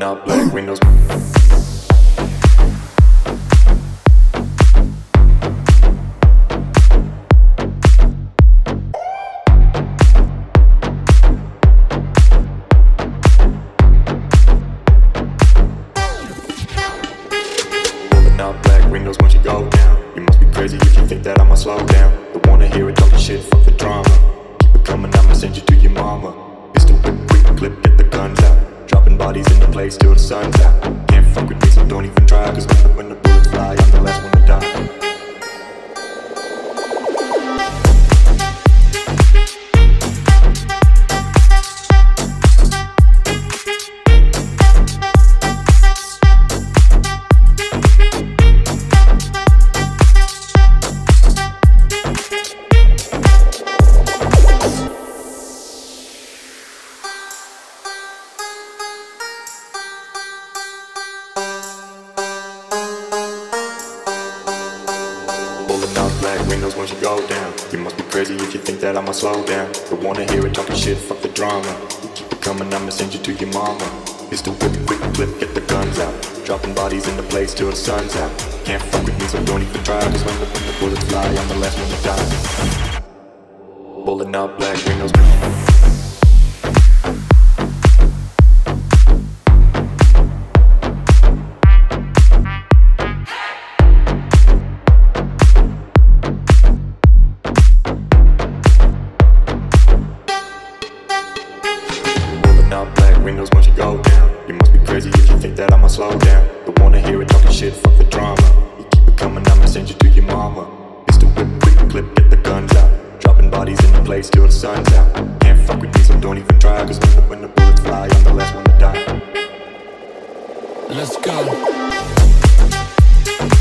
out black windows. Out black windows once you go down. You must be crazy if you think that I'ma slow down. Don't wanna hear it talking shit, fuck the drama. Keep it coming, I'ma send you to your mama. Pistol whip, quick clip, get the guns out. Dropping bodies in the place till the sun's out. Can't fuck with me, so don't even try. Cause when the bullets fly, I'm the last one to die. Black windows once you go down. You must be crazy if you think that I'ma slow down. Don't wanna hear it talking shit, fuck the drama. Keep it coming, I'ma send you to your mama. Pistol whip, quick clip, get the guns out. Dropping bodies in the place till the sun's out. Can't fuck with me, so don't even try. Cause when the bullets fly, I'm the last one to die. Pulling out black windows. Black windows once you go down. You must be crazy if you think that I'ma slow down. Don't wanna hear it talking shit, fuck the drama. You keep it coming, I'ma send you to your mama. Pistol whip, quick clip, get the guns out. Dropping bodies in the place till the sun's out. Can't fuck with me, so don't even try. Cause when the bullets fly, I'm the last one to die. Let's go.